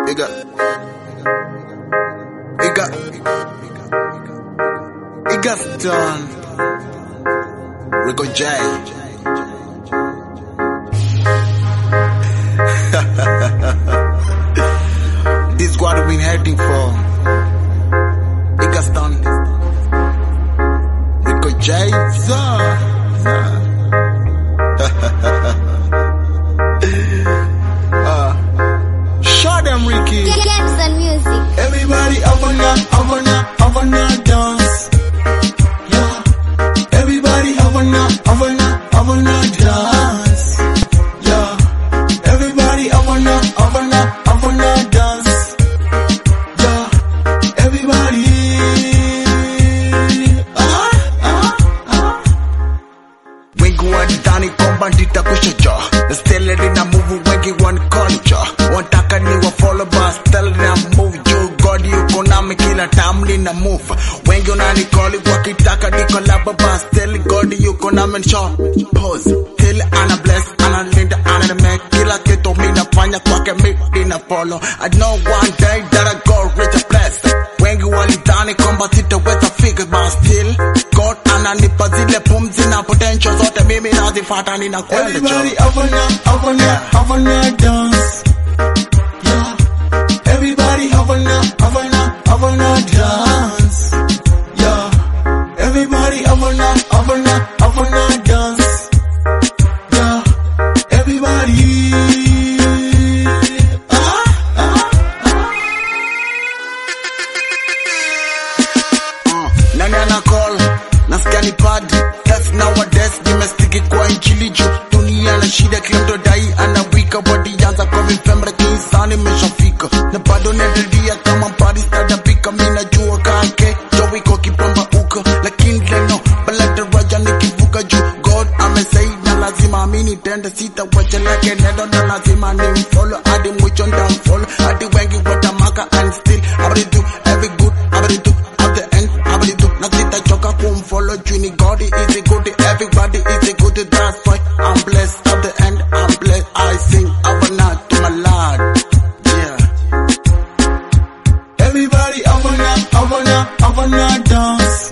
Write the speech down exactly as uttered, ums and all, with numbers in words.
It got, it got, it got done. Rico J. This is what we've been heading for. It got done. Rico J. uh, Show them, Ricky. Games and music. Everybody, I wanna, I wanna, I wanna dance. Yeah. Everybody, I wanna, I wanna, I wanna dance. Yeah. Everybody, I wanna, I wanna, I wanna dance. Yeah. Everybody. Ah, ah, ah. Wengi wanadhani kwamba nitakushaja. Still in a move, wengi wanakonja. Wanataka ni wa follow bus, still in a move. You God, you gonna make kila time in a move. Wengi wananikoli wakitaka ni collab bus, still God, you gonna mention pose. Till ana bless, ana linda, ana make kila kitu mimi nafanya kwake mimi na follow. I know one day that I go reach a place. Wengi walidhani kwamba sitaweza figure, but still God ananipa zile pumzi na potential zote mimi nazifuata, ninakwenda. Everybody, I wanna, I wanna, I wanna dance. Yeah. Everybody, I wanna, I wanna, I wanna dance. Yeah. Everybody, I wanna, I wanna, I wanna dance. Yeah. Everybody. Ah, ah, ah. Uh, nani ana call? Nasikia ni padi. Yes, nowadays nimestiki kwa injili juu dunia na shida, kila mtu dai anawika, body yanza kwa vifemre kinsani imeshafika, na bado naendelea kama mpari stadapika. Mimi najua kake jo wiko kipamba uko, lakini leno bala daraja nikivuka juu. God amesei na lazima mimi nitende, sitawacha lake neno na lazima nimfollow hadi mwisho ndamfollow hadi wengi watamaka, and still I do every good I do at the end I do na sitachoka kumfollow juu ni God is good, everybody is good, that's why I'm blessed. At the end I'm blessed, I sing I wanna to my Lord. Yeah. Everybody, I wanna, I wanna, I wanna dance.